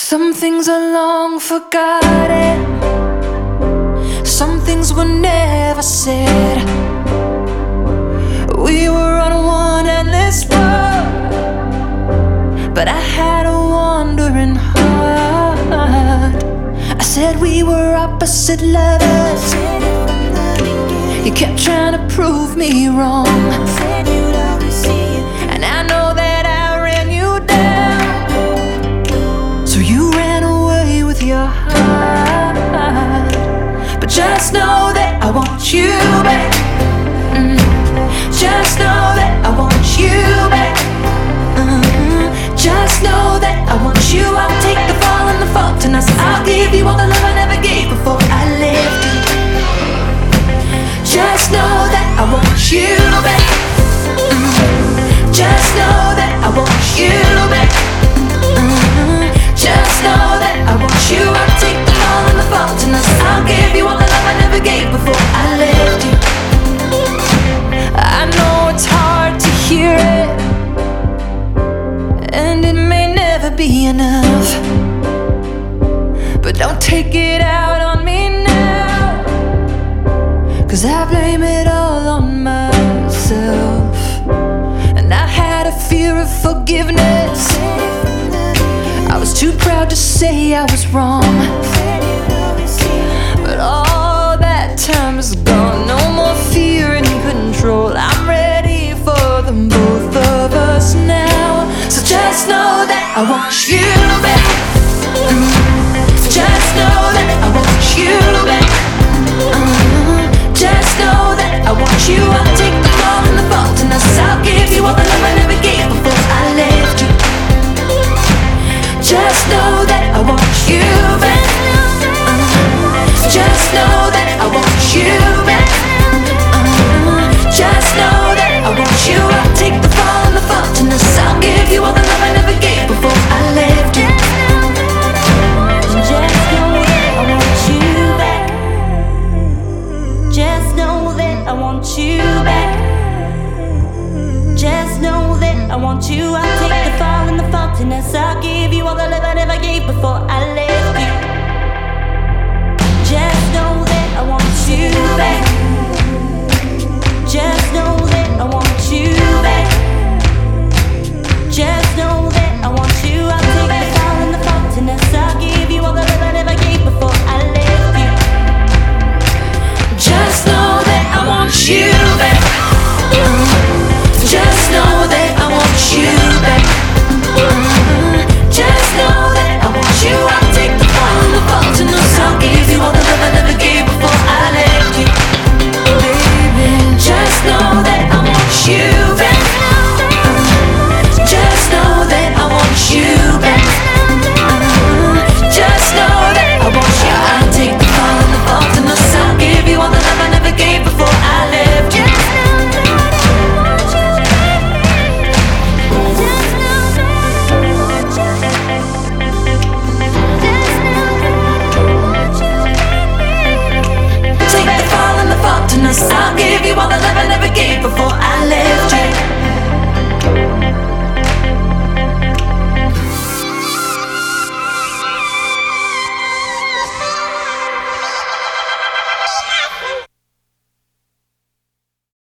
Some things are long forgotten, some things were never said. We were on one endless road, but I had a wandering heart. I said we were opposite lovers. You kept trying to prove me wrong, and I know that I ran you down. So you ran away with your heart. But just know that I want you back. Just know that I want you back. Just know that I want you. I'll take the fall and the fault, and I'll give you all the love I never gave before I left you. Just know that I want you back. Just know that I want you back. Just know that I want you. I'll take the fall and the fault, and I'll give you all the love I never gave before I left you. I know it's hard to hear it, and it may never be enough, but don't take it out on me now, 'cause I blame it all on myself. And I had a fear of forgiveness. I was too proud to say I was wrong, but all that time is gone. No more fear and control. I'm ready for them, both of us now. So just know that I want you back. Just know that I want you back. Just know that I want you. I'll take the fall and the fault, and I'll give you all the love I never gave before I left you. Just know that I want you back. Just know that I want you.